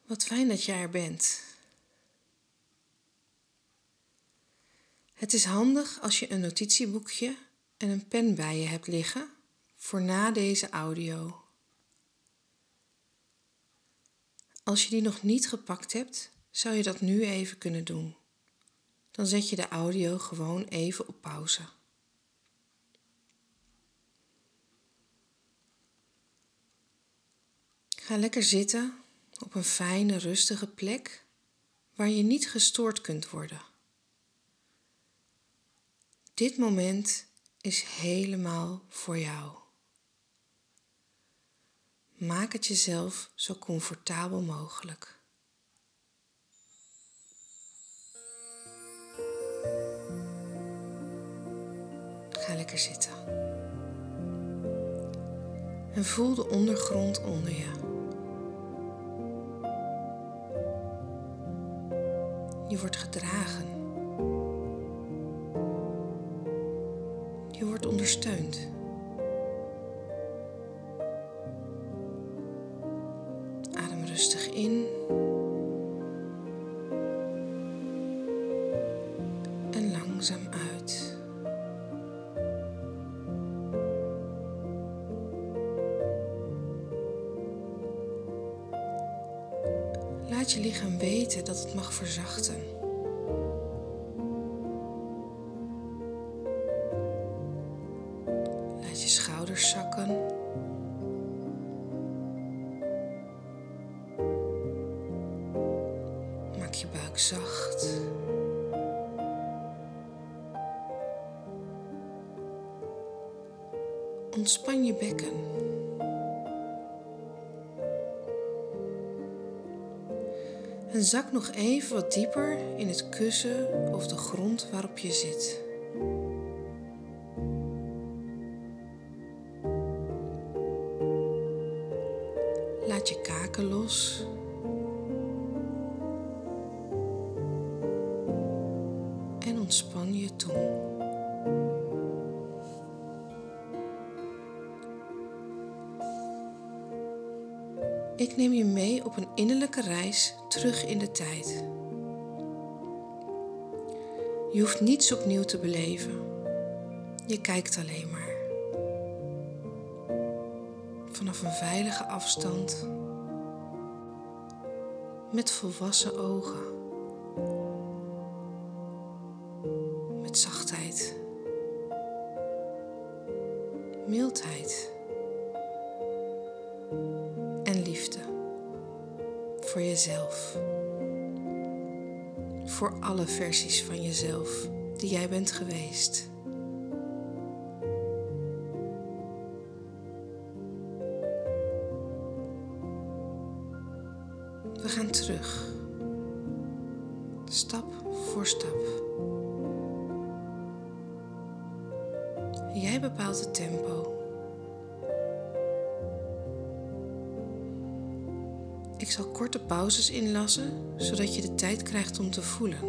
Wat fijn dat jij er bent. Het is handig als je een notitieboekje en een pen bij je hebt liggen voor na deze audio. Als je die nog niet gepakt hebt, zou je dat nu even kunnen doen. Dan zet je de audio gewoon even op pauze. Ga lekker zitten op een fijne, rustige plek waar je niet gestoord kunt worden. Dit moment is helemaal voor jou. Maak het jezelf zo comfortabel mogelijk. Ga lekker zitten. En voel de ondergrond onder je. Je wordt gedragen. Je wordt ondersteund. Adem rustig in. En langzaam uit. Laat je lichaam weten dat het mag verzachten. Laat je schouders zakken. Maak je buik zacht. Ontspan je bekken. En zak nog even wat dieper in het kussen of de grond waarop je zit. Laat je kaken los. En ontspan je tong. Ik neem je mee op een innerlijke reis terug in de tijd. Je hoeft niets opnieuw te beleven. Je kijkt alleen maar. Vanaf een veilige afstand. Met volwassen ogen. Met zachtheid. Mildheid. En liefde. Voor jezelf. Voor alle versies van jezelf die jij bent geweest. We gaan terug. Stap voor stap. Jij bepaalt het tempo. Ik zal korte pauzes inlassen, zodat je de tijd krijgt om te voelen.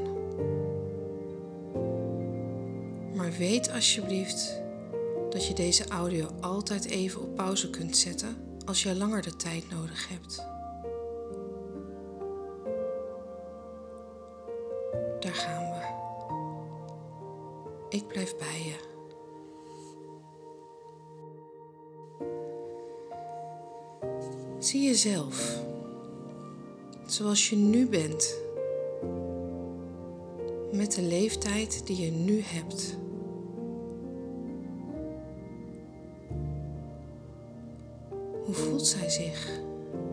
Maar weet alsjeblieft dat je deze audio altijd even op pauze kunt zetten als je langer de tijd nodig hebt. Daar gaan we. Ik blijf bij je. Zie jezelf. Zoals je nu bent, met de leeftijd die je nu hebt. Hoe voelt zij zich?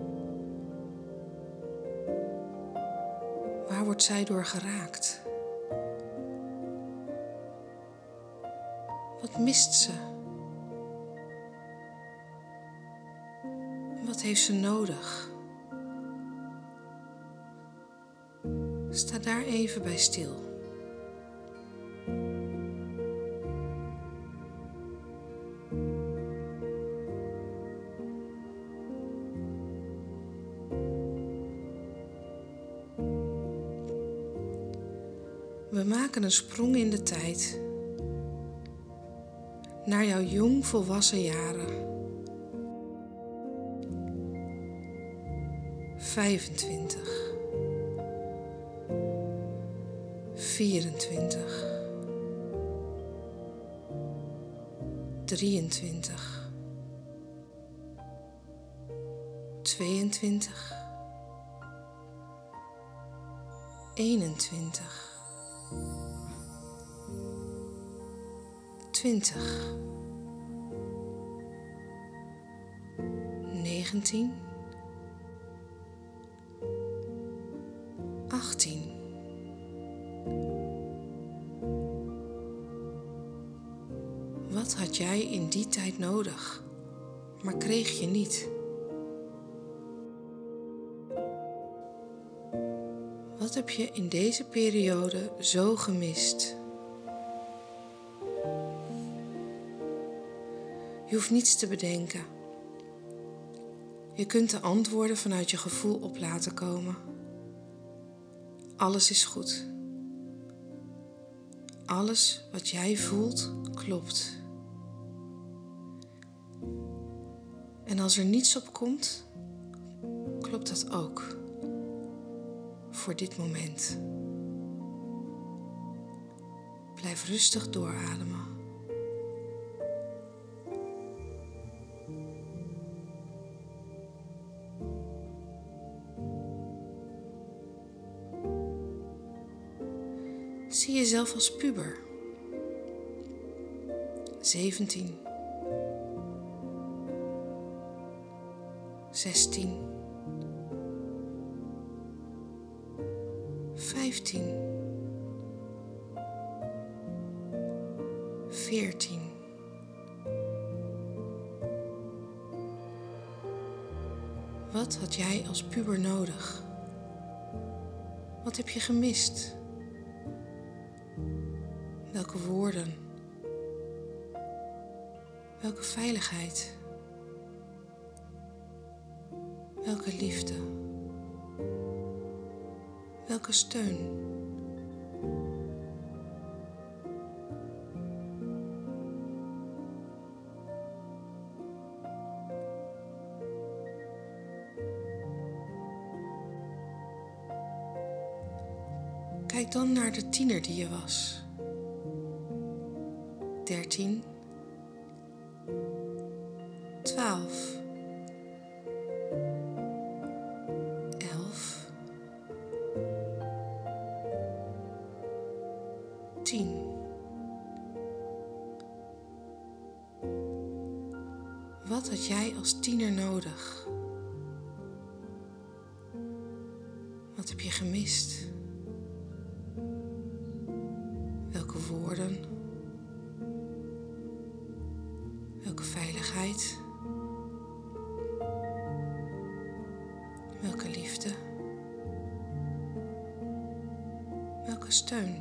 Waar wordt zij door geraakt? Wat mist ze? Wat heeft ze nodig? Sta daar even bij stil. We maken een sprong in de tijd naar jouw jong volwassen jaren. 25, 24, 23, 22, 21, 20, 19, 18, 'Wat had jij in die tijd nodig, maar kreeg je niet? Wat heb je in deze periode zo gemist? Je hoeft niets te bedenken. Je kunt de antwoorden vanuit je gevoel op laten komen. Alles is goed. Alles wat jij voelt, klopt. En als er niets op komt, klopt dat ook. Voor dit moment. Blijf rustig doorademen. Zie jezelf als puber. 17, 16, 15, 14, 'Wat had jij als puber nodig? Wat heb je gemist? Welke woorden? Welke veiligheid? Welke liefde? Welke steun? Kijk dan naar de tiener die je was. 13, 12, 11, 10. Wat had jij als tiener nodig? Wat heb je gemist? Welke woorden? Welke veiligheid? Welke liefde? Welke steun?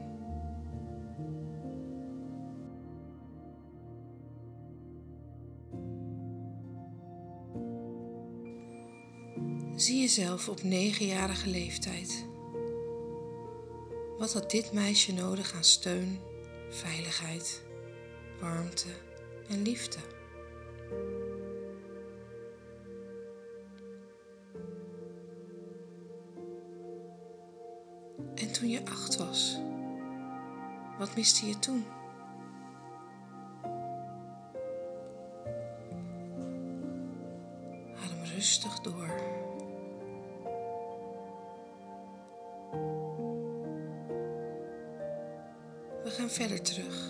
Zie jezelf op 9-jarige leeftijd. Wat had dit meisje nodig aan steun, veiligheid, warmte en liefde? En toen je 8 was, wat miste je toen? Adem rustig door. We gaan verder terug.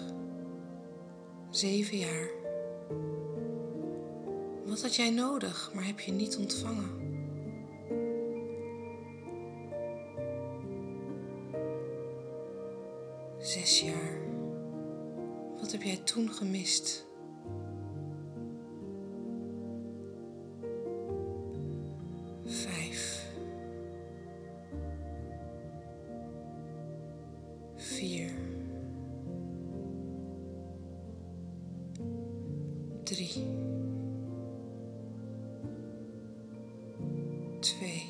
7 jaar. Wat had jij nodig, maar heb je niet ontvangen? 6 jaar. Wat heb jij toen gemist? 5, 4, 3, 2,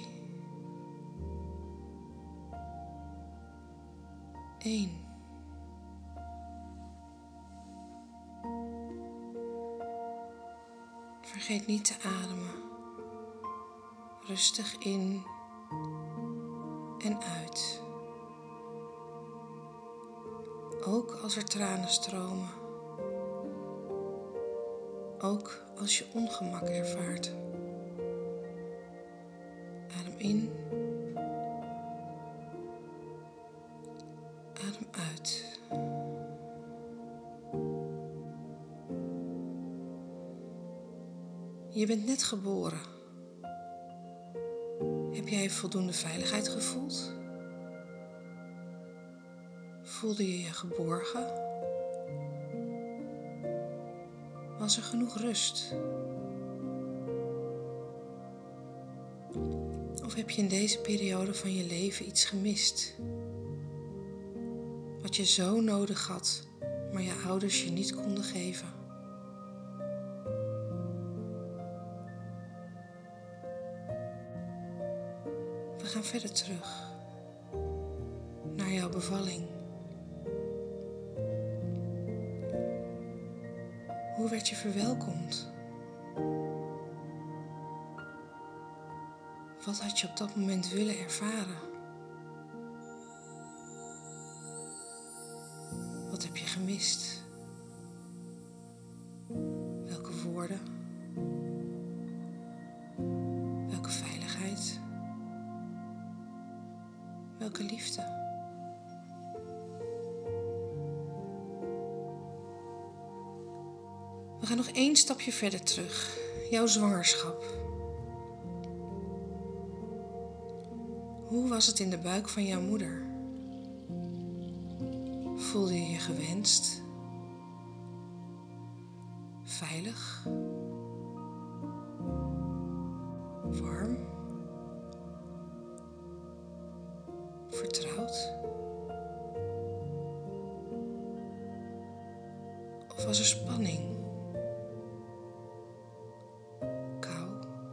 1. Vergeet niet te ademen. Rustig in en uit. Ook als er tranen stromen. Ook als je ongemak ervaart. Adem in. Adem uit. Je bent net geboren. Heb jij voldoende veiligheid gevoeld? Voelde je je geborgen? Was er genoeg rust? Of heb je in deze periode van je leven iets gemist? Wat je zo nodig had, maar je ouders je niet konden geven? We gaan verder terug naar jouw bevalling. Hoe werd je verwelkomd? Wat had je op dat moment willen ervaren? Wat heb je gemist? Welke woorden? Welke veiligheid? Welke liefde? We gaan nog 1 stapje verder terug. Jouw zwangerschap. Hoe was het in de buik van jouw moeder? Voelde je je gewenst? Veilig? Warm? Vertrouwd? Of was er spanning? Kou?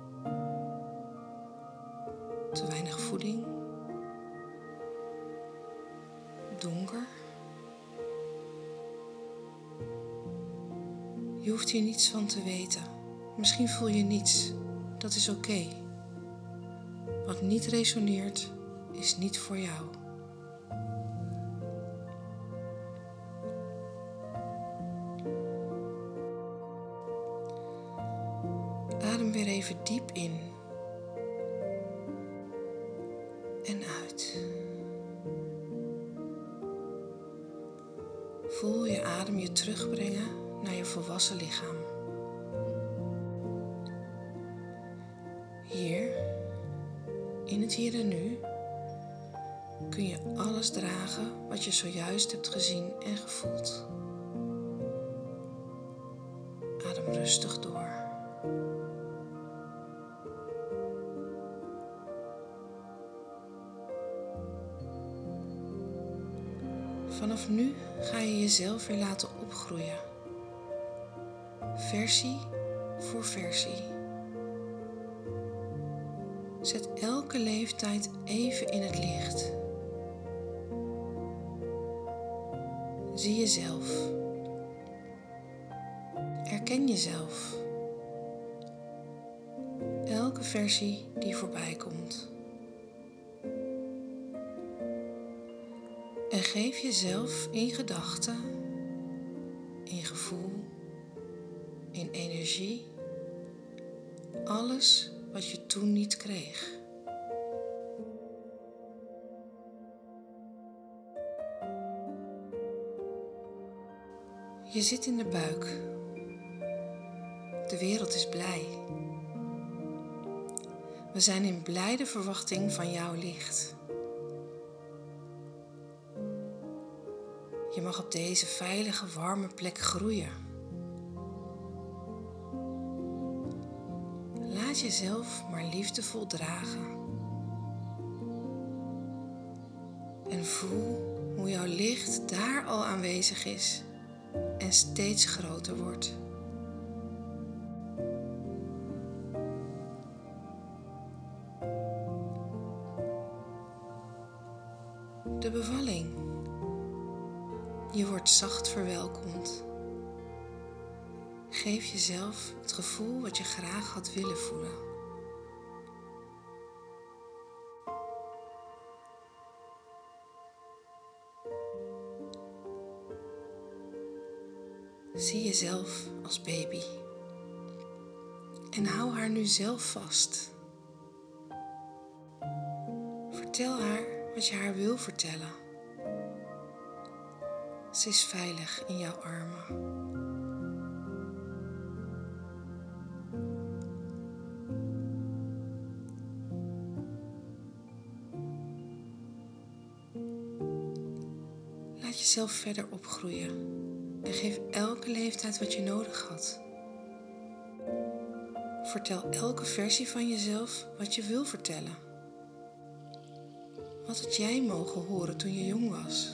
Te weinig voeding? Donker? Je hoeft hier niets van te weten. Misschien voel je niets. Dat is oké. Wat niet resoneert, is niet voor jou. Adem weer even diep in. En uit. Voel je adem je terugbrengen naar je volwassen lichaam. Hier, in het hier en nu, kun je alles dragen wat je zojuist hebt gezien en gevoeld. Adem rustig door. Vanaf nu ga je jezelf weer laten opgroeien. Versie voor versie. Zet elke leeftijd even in het licht. Zie jezelf. Erken jezelf. Elke versie die voorbij komt. En geef jezelf in gedachten, in gevoel, in energie, alles wat je toen niet kreeg. Je zit in de buik. De wereld is blij. We zijn in blijde verwachting van jouw licht. Je mag op deze veilige, warme plek groeien. Laat jezelf maar liefdevol dragen. En voel hoe jouw licht daar al aanwezig is en steeds groter wordt. De bevalling. Je wordt zacht verwelkomd. Geef jezelf het gevoel wat je graag had willen voelen. Zie jezelf als baby en hou haar nu zelf vast. Vertel haar wat je haar wil vertellen. Ze is veilig in jouw armen. Laat jezelf verder opgroeien en geef elke leeftijd wat je nodig had. Vertel elke versie van jezelf wat je wil vertellen. Wat had jij mogen horen toen je jong was?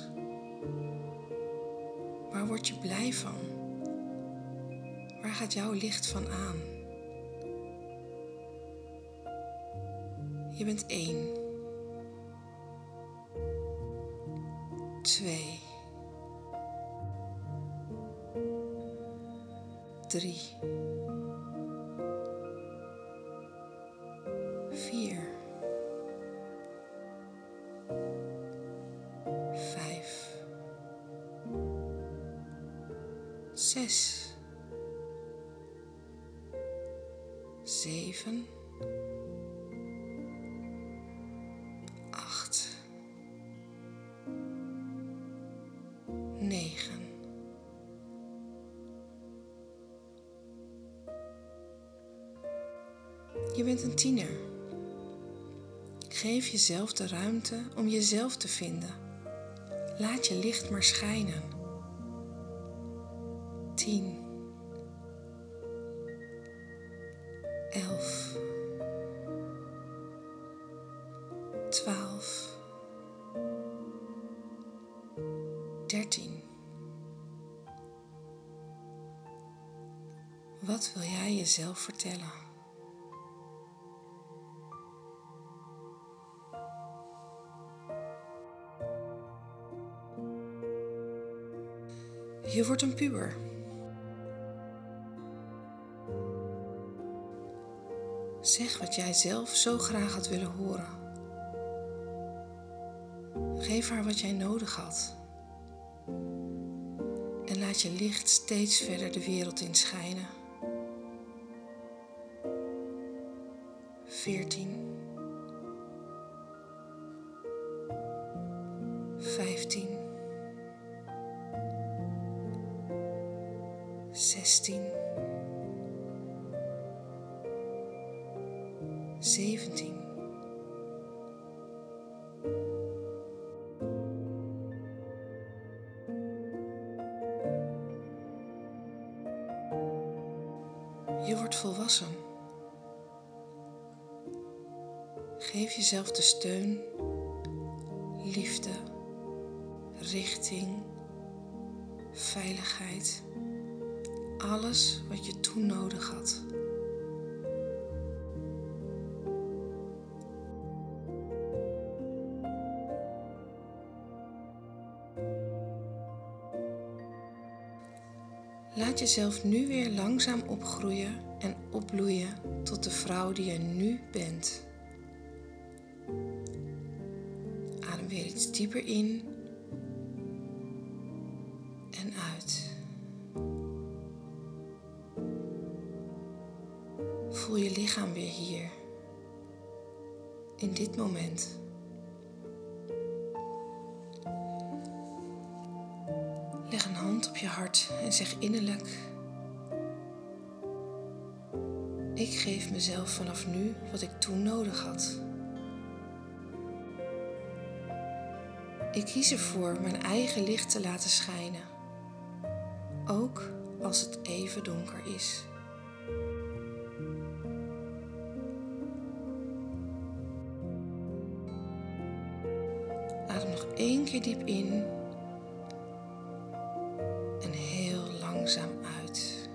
Waar word je blij van? Waar gaat jouw licht van aan? Je bent 1, 2, 3, 4, 5, 6, 7, 8, 9. Je bent een tiener. Geef jezelf de ruimte om jezelf te vinden. Laat je licht maar schijnen. 10, 11, 12, 13. Wat wil jij jezelf vertellen? Je wordt een puber. Zeg wat jij zelf zo graag had willen horen. Geef haar wat jij nodig had. En laat je licht steeds verder de wereld in schijnen. 14, 15, 16, 17, 'Je wordt volwassen. Geef jezelf de steun, liefde, richting, veiligheid. Alles wat je toen nodig had. Laat jezelf nu weer langzaam opgroeien en opbloeien tot de vrouw die je nu bent. Adem weer iets dieper in en uit. Voel je lichaam weer hier, in dit moment. Leg een hand op je hart en zeg innerlijk: ik geef mezelf vanaf nu wat ik toen nodig had. Ik kies ervoor mijn eigen licht te laten schijnen, ook als het even donker is. Adem nog 1 keer diep in en heel langzaam uit.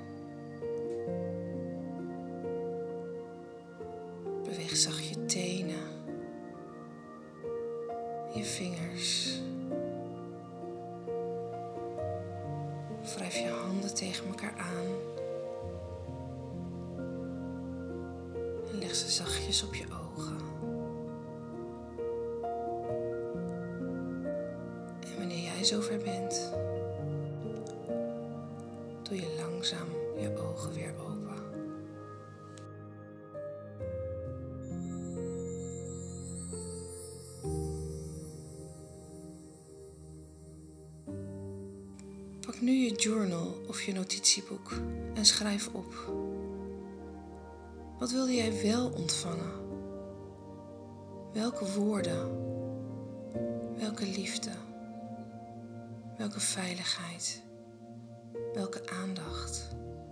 Beweeg zacht je tenen, je vingers. Wrijf je handen tegen elkaar aan en leg ze zachtjes op je ogen. En wanneer jij zover bent, doe je langzaam je ogen weer open. Pak nu je journal of je notitieboek en schrijf op. Wat wilde jij wel ontvangen? Welke woorden? Welke liefde? Welke veiligheid? Welke aandacht?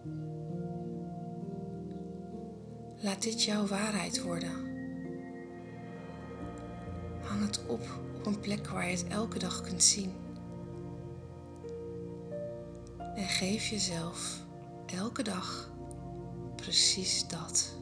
Laat dit jouw waarheid worden. Hang het op een plek waar je het elke dag kunt zien. En geef jezelf elke dag precies dat.